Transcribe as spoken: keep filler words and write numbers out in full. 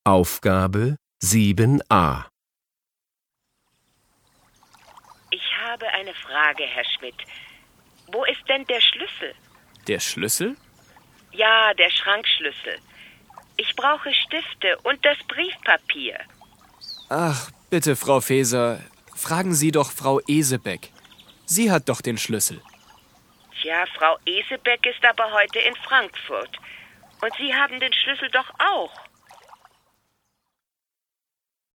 Aufgabe sieben a. Ich habe eine Frage, Herr Schmidt. Wo ist denn der Schlüssel? Der Schlüssel? Ja, der Schrankschlüssel. Ich brauche Stifte und das Briefpapier. Ach, bitte, Frau Faeser, fragen Sie doch Frau Esebeck. Sie hat doch den Schlüssel. Tja, Frau Esebeck ist aber heute in Frankfurt. Und Sie haben den Schlüssel doch auch.